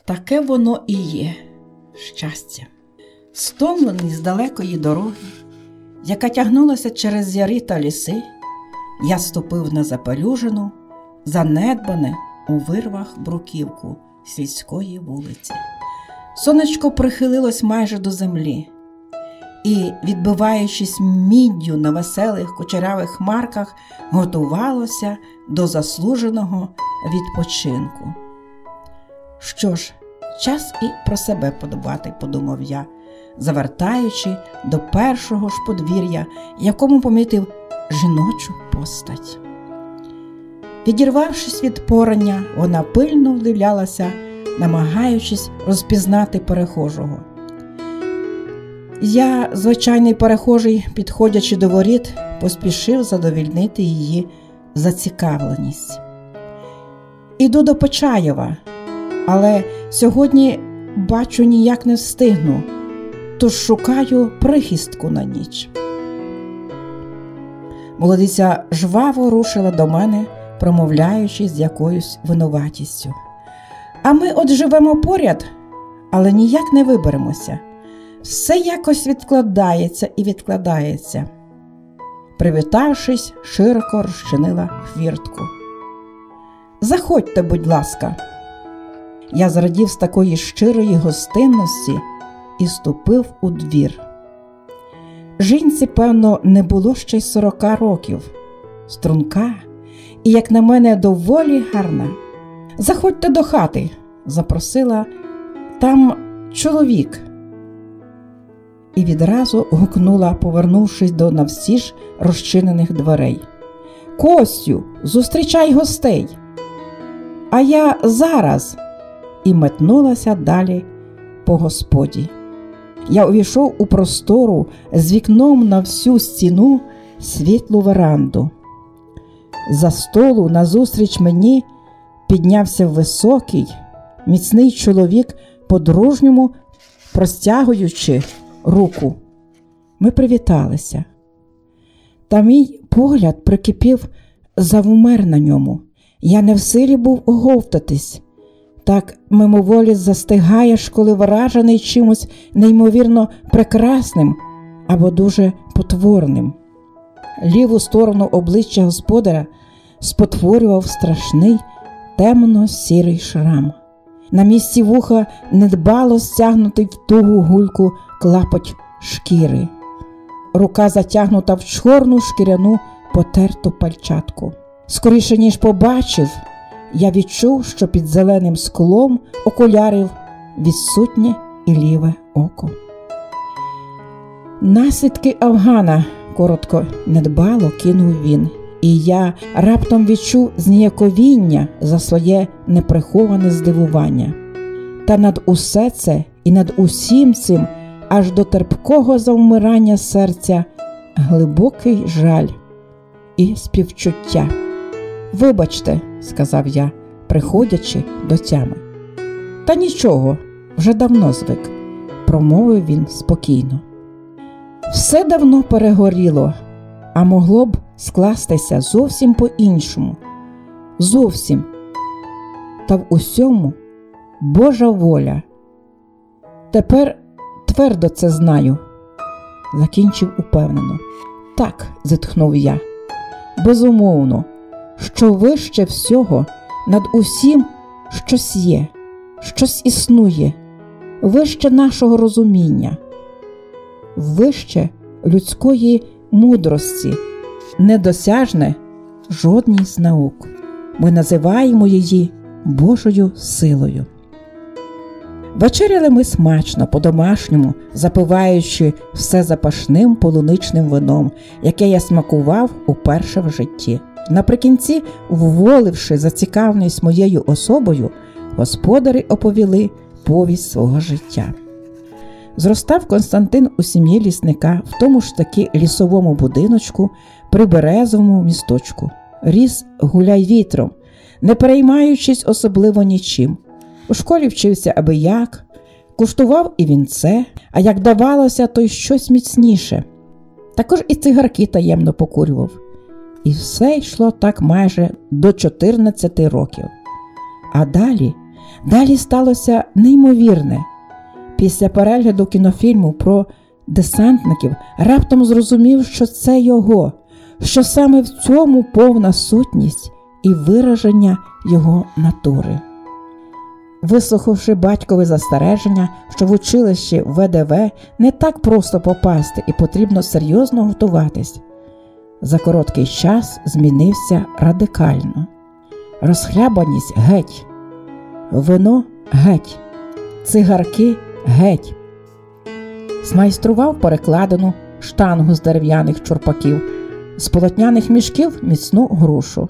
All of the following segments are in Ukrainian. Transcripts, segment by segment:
Таке воно і є щастя. Стомлений з далекої дороги, яка тягнулася через яри та ліси, я ступив на запелюжену, занедбане у вирвах бруківку сільської вулиці. Сонечко прихилилось майже до землі і, відбиваючись міддю на веселих кучерявих хмарках, готувалося до заслуженого відпочинку. Що ж, час і про себе подбати, подумав я, завертаючи до першого ж подвір'я, якому помітив жіночу постать. Відірвавшись від порання, вона пильно вдивлялася, намагаючись розпізнати перехожого. Я, звичайний перехожий, підходячи до воріт, поспішив задовольнити її зацікавленість. «Іду до Почаєва, але сьогодні, бачу, ніяк не встигну, тож шукаю прихистку на ніч». Молодиця жваво рушила до мене, промовляючи з якоюсь винуватістю. «А ми от живемо поряд, але ніяк не виберемося. Все якось відкладається і відкладається». Привітавшись, широко розчинила хвіртку. «Заходьте, будь ласка». Я зрадів з такої щирої гостинності і ступив у двір. Жінці, певно, не було ще й 40 років. Струнка і, як на мене, доволі гарна. «Заходьте до хати», – запросила, «там чоловік». І відразу гукнула, повернувшись до навстіж розчинених дверей. «Костю, зустрічай гостей!» «А я зараз!» І метнулася далі по господі. Я увійшов у простору з вікном на всю стіну світлу веранду. За столу назустріч мені піднявся високий, міцний чоловік, по-дружньому простягуючи руку. Ми привіталися. Та мій погляд прикипів, завмер на ньому. Я не в силі був оговтатись. Так мимоволі застигаєш, коли вражений чимось неймовірно прекрасним або дуже потворним. Ліву сторону обличчя господаря спотворював страшний темно-сірий шрам. На місці вуха недбало стягнутий в тугу гульку клапоть шкіри. Рука затягнута в чорну шкіряну потерту пальчатку. Скоріше, ніж побачив, я відчув, що під зеленим склом окулярів відсутнє і ліве око. «Наслідки Афгана», – коротко, недбало кинув він, і я раптом відчув зніяковіння за своє неприховане здивування. Та над усе це і над усім цим, аж до терпкого завмирання серця, глибокий жаль і співчуття. «Вибачте», – сказав я, приходячи до тями. «Та нічого, вже давно звик», – промовив він спокійно. «Все давно перегоріло, а могло б скластися зовсім по-іншому. Зовсім. Та в усьому Божа воля. Тепер твердо це знаю», – закінчив упевнено. «Так», – зітхнув я, – «безумовно, що вище всього, над усім щось є, щось існує, вище нашого розуміння, вище людської мудрості, недосяжне жодній з наук. Ми називаємо її Божою силою». Вечеряли ми смачно, по-домашньому, запиваючи все запашним полуничним вином, яке я смакував уперше в житті. Наприкінці, вволивши зацікавленість моєю особою, господарі оповіли повість свого життя. Зростав Константин у сім'ї лісника в тому ж таки лісовому будиночку при березовому місточку. Ріс гуляй вітром, не переймаючись особливо нічим. У школі вчився аби як, куштував і вінце, а як давалося, то й щось міцніше. Також і цигарки таємно покурював. І все йшло так майже до 14 років. А далі Далі сталося неймовірне. Після перегляду кінофільму про десантників раптом зрозумів, що це його, що саме в цьому повна сутність і вираження його натури. Вислухавши батькове застереження, що в училище ВДВ не так просто попасти і потрібно серйозно готуватись, за короткий час змінився радикально. Розхлябаність – геть, вино – геть, цигарки – геть. Змайстрував перекладину, штангу з дерев'яних чурпаків, з полотняних мішків міцну грушу.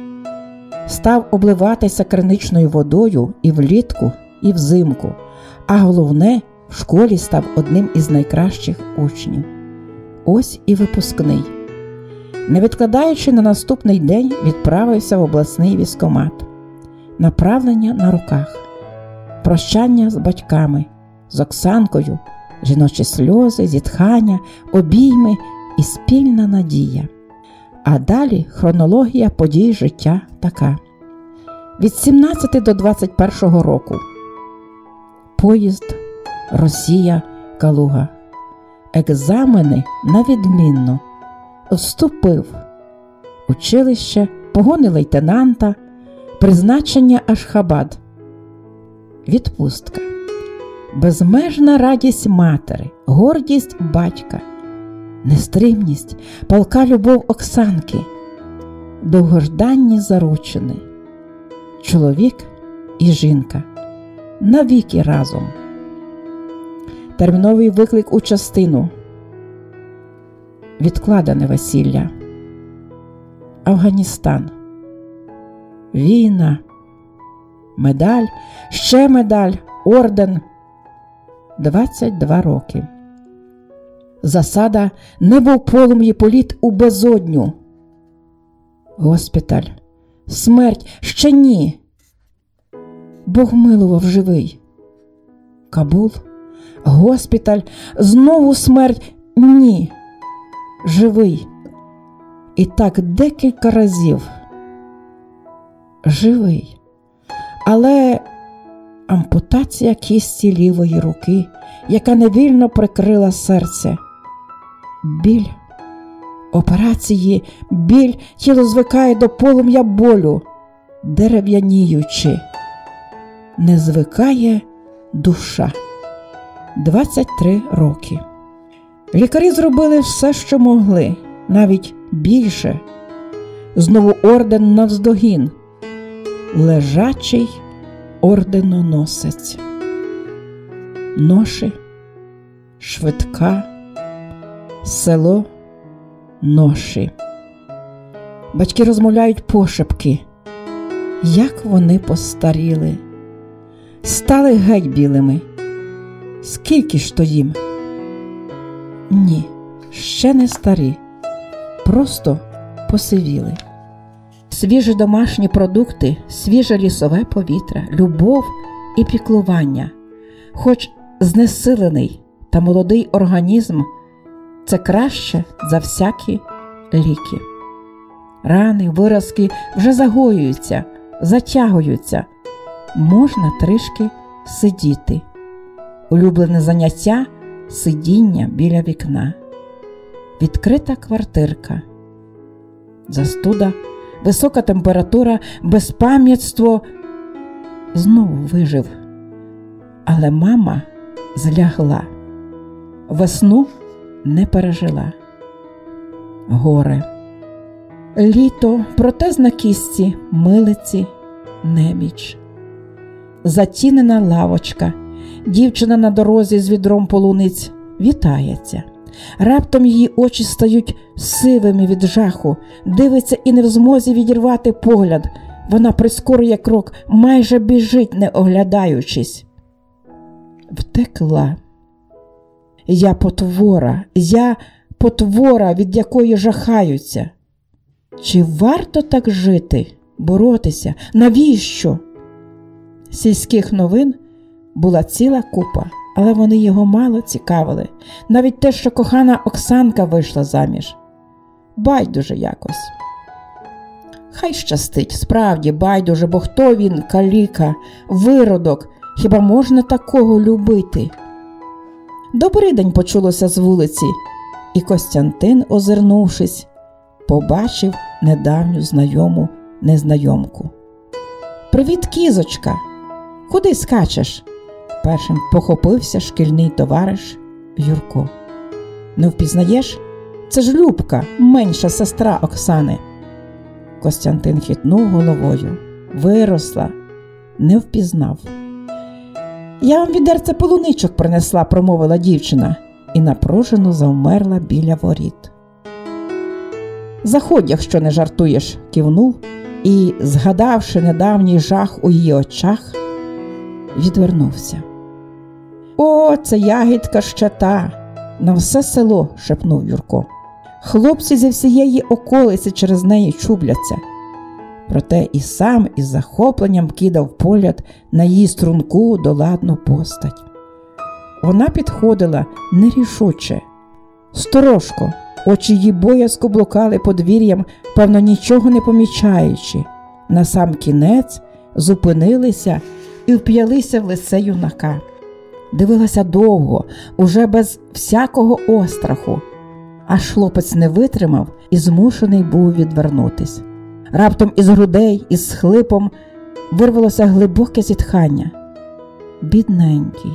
Став обливатися криничною водою і влітку, і взимку, а головне, в школі став одним із найкращих учнів. Ось і випускний. Не відкладаючи на наступний день, відправився в обласний військкомат. Направлення на руках. Прощання з батьками, з Оксанкою, жіночі сльози, зітхання, обійми і спільна надія. А далі хронологія подій життя така. Від 17 до 21 року. Поїзд, Росія, Калуга. Екзамени на відмінно. Вступив. Училище, погони лейтенанта, призначення Ашхабад. Відпустка. Безмежна радість матері, гордість батька, нестримність, палка любов Оксанки, довгожданні заручини. Чоловік і жінка навіки разом. Терміновий виклик у частину. Відкладене весілля. Афганістан. Війна. Медаль, ще медаль, орден. 22 роки. Засада «Небо в полум'ї, політ у безодню». Госпіталь. Смерть. Ще ні. Бог милував, живий. Кабул. Госпіталь. Знову смерть. Ні. Живий. І так декілька разів. Живий. Але ампутація кісті лівої руки, яка невільно прикрила серце. Біль. Операції, біль, тіло звикає до полум'я болю, дерев'яніючи. Не звикає душа. 23 роки. Лікарі зробили все, що могли, навіть більше. Знову орден навздогін. Лежачий орденоносець. Ноші, швидка, село, ноші. Батьки розмовляють пошепки. Як вони постаріли. Стали геть білими. Скільки ж то їм? Ні, ще не старі. Просто посивіли. Свіжі домашні продукти, свіже лісове повітря, любов і піклування. Хоч знесилений та молодий організм – це краще за всякі ліки. Рани, виразки вже загоюються, затягуються. Можна трішки сидіти. Улюблене заняття – сидіння біля вікна. Відкрита квартирка. Застуда, висока температура, безпам'ятство. Знову вижив. Але мама злягла. Весну не пережила. Горе. Літо, протез на кісті, милиці, неміч. Затінена лавочка. Дівчина на дорозі з відром полуниць вітається. Раптом її очі стають сивими від жаху, дивиться і не в змозі відірвати погляд. Вона прискорює крок, майже біжить, не оглядаючись. Втекла. Я потвора, від якої жахаються. Чи варто так жити, боротися? Навіщо? Сільських новин була ціла купа, але вони його мало цікавили. Навіть те, що кохана Оксанка вийшла заміж. Байдуже якось. Хай щастить, справді, байдуже, бо хто він, каліка, виродок, хіба можна такого любити? «Добрий день» почулося з вулиці, і Костянтин, озирнувшись, побачив недавню знайому незнайомку. «Привіт, кізочка! Куди скачеш?» Першим похопився шкільний товариш Юрко. «Не впізнаєш? Це ж Любка, менша сестра Оксани». Костянтин хитнув головою. «Виросла, не впізнав». «Я вам відерце полуничок принесла», – промовила дівчина і напружено завмерла біля воріт. «Заходь, якщо не жартуєш», – кивнув і, згадавши недавній жах у її очах, відвернувся. «О, це ягідка ще та! На все село!» – шепнув Юрко. «Хлопці зі всієї околиці через неї чубляться». Проте і сам із захопленням кидав погляд на її струнку доладну постать. Вона підходила нерішуче, сторожко, очі її боязко блукали подвір'ям, певно, нічого не помічаючи. Насамкінець зупинилися і вп'ялися в лице юнака. Дивилася довго, уже без всякого остраху, аж хлопець не витримав і змушений був відвернутись. Раптом із грудей, із схлипом вирвалося глибоке зітхання. «Бідненький».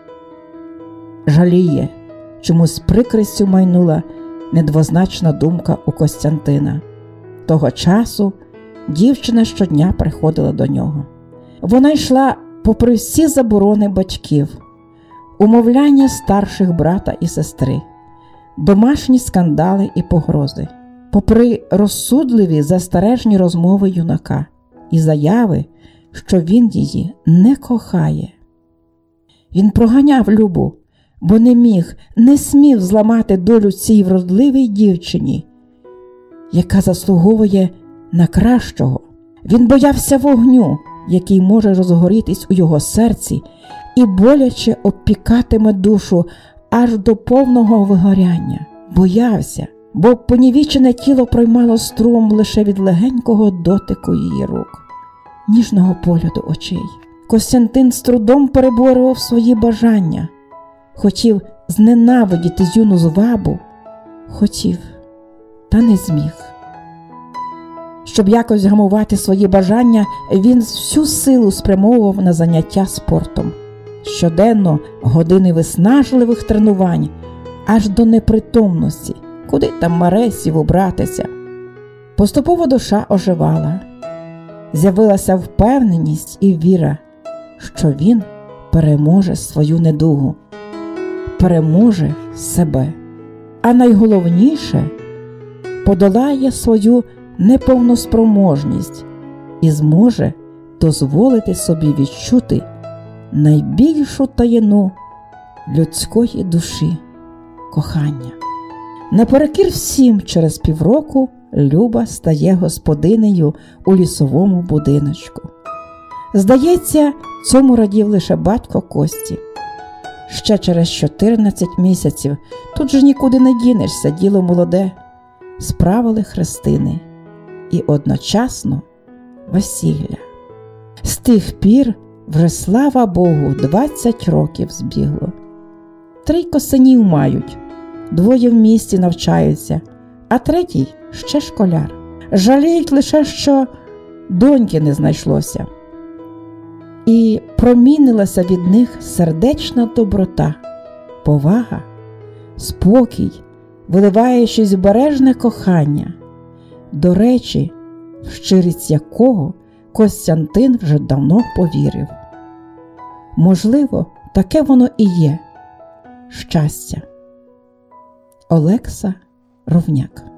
«Жаліє», чомусь з прикрістю майнула недвозначна думка у Костянтина. Того часу дівчина щодня приходила до нього. Вона йшла попри всі заборони батьків, умовляння старших брата і сестри, домашні скандали і погрози, попри розсудливі застережні розмови юнака і заяви, що він її не кохає. Він проганяв Любу, бо не міг, не смів зламати долю цій вродливій дівчині, яка заслуговує на кращого. Він боявся вогню, який може розгорітись у його серці і боляче обпікатиме душу аж до повного вигоряння. Боявся, бо понівічене тіло проймало струм лише від легенького дотику її рук, ніжного погляду очей. Костянтин з трудом переборював свої бажання. Хотів зненавидіти юну звабу, хотів, та не зміг. Щоб якось гамувати свої бажання, він всю силу спрямовував на заняття спортом. Щоденно години виснажливих тренувань, аж до непритомності, куди там Маресів убратися. Поступово душа оживала. З'явилася впевненість і віра, що він переможе свою недугу, переможе себе, а найголовніше – подолає свою неповноспроможність і зможе дозволити собі відчути найбільшу таїну людської душі – кохання. Наперекір всім, через півроку Люба стає господинею у лісовому будиночку. Здається, цьому радів лише батько Кості. Ще через 14 місяців, тут же нікуди не дінешся, діло молоде, справили хрестини і одночасно весілля. З тих пір вже, слава Богу, 20 років збігло. 3 синів мають, 2 в місті навчаються, а 3 ще школяр. Жаліють лише, що доньки не знайшлося. І промінилася від них сердечна доброта, повага, спокій, виливаючись в бережне кохання, до речі, в щирість якого Костянтин вже давно повірив. Можливо, таке воно і є – щастя. Олекса Ровняк.